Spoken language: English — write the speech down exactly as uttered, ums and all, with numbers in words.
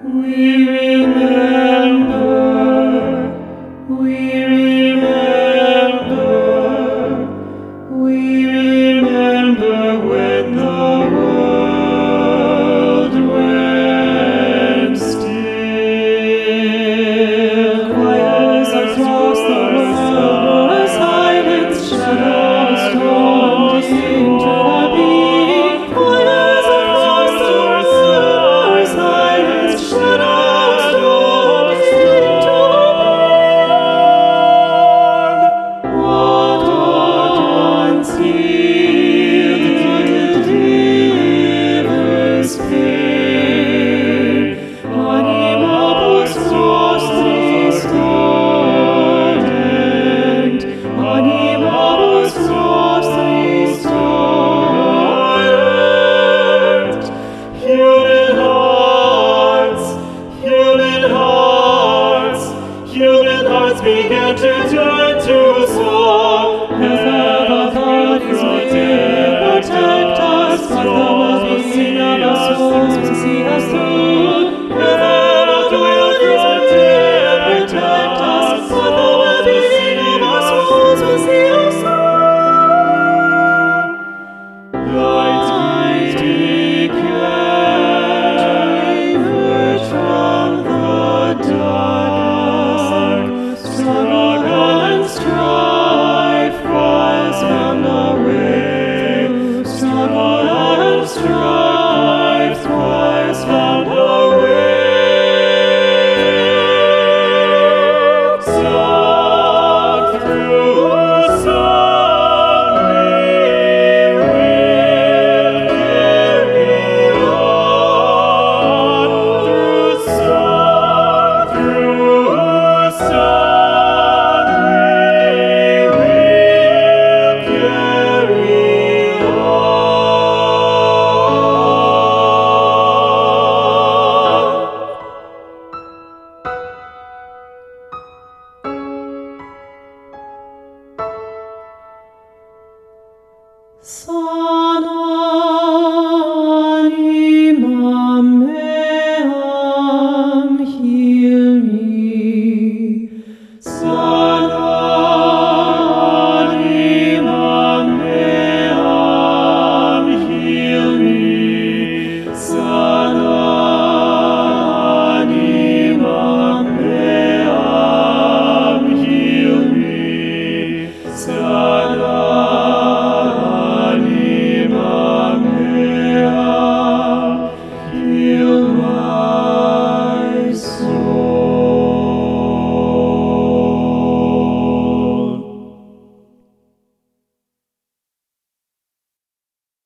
We remember, we remember, we remember when the world went still. Choirs across the world, as silent shadows dawned into our being. Choirs across the world, as silent shadows dawned into our being. What once healed delivers pain. Animabus nostris dolent, animabus nostris dolent. Human hearts, human hearts, human hearts began to turn to song. As the bodies may protect us, but the well-being of our souls will see us through.